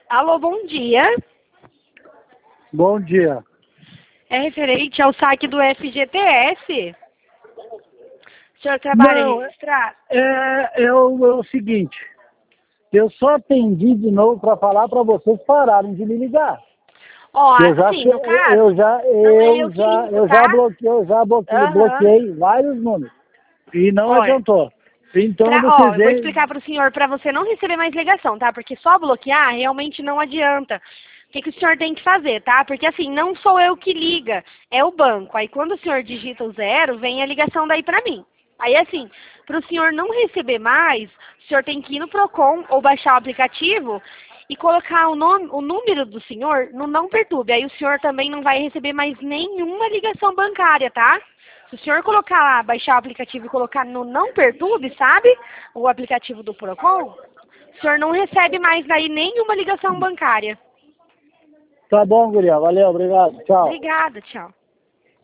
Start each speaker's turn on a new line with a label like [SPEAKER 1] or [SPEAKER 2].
[SPEAKER 1] Alô, bom dia.
[SPEAKER 2] Bom dia.
[SPEAKER 1] É referente ao saque do FGTS. O senhor trabalha
[SPEAKER 2] Não,
[SPEAKER 1] registrado?
[SPEAKER 2] é o seguinte, eu só atendi de novo para falar para vocês pararem de me ligar.
[SPEAKER 1] Ó,
[SPEAKER 2] Eu já,
[SPEAKER 1] assim, no caso, não é eu que ligo,
[SPEAKER 2] eu
[SPEAKER 1] tá?
[SPEAKER 2] já bloqueei,
[SPEAKER 1] Aham.
[SPEAKER 2] bloqueei vários números e não
[SPEAKER 1] Olha,
[SPEAKER 2] adiantou. Então vocês
[SPEAKER 1] eu vou
[SPEAKER 2] veem,
[SPEAKER 1] explicar para o senhor para você não receber mais ligação, tá? Porque só bloquear realmente não adianta. O que o senhor tem que fazer, tá? Porque assim, não sou eu que liga, é o banco. Aí quando o senhor digita o 0, vem a ligação daí para mim. Aí assim, para o senhor não receber mais, o senhor tem que ir no Procon ou baixar o aplicativo e colocar o número do senhor no Não Perturbe. Aí o senhor também não vai receber mais nenhuma ligação bancária, tá? Se o senhor colocar lá, baixar o aplicativo e colocar no Não Perturbe, sabe? O aplicativo do Procon, o senhor não recebe mais daí nenhuma ligação bancária.
[SPEAKER 2] tá bom, guria, valeu, obrigado, tchau.
[SPEAKER 1] Obrigada, tchau.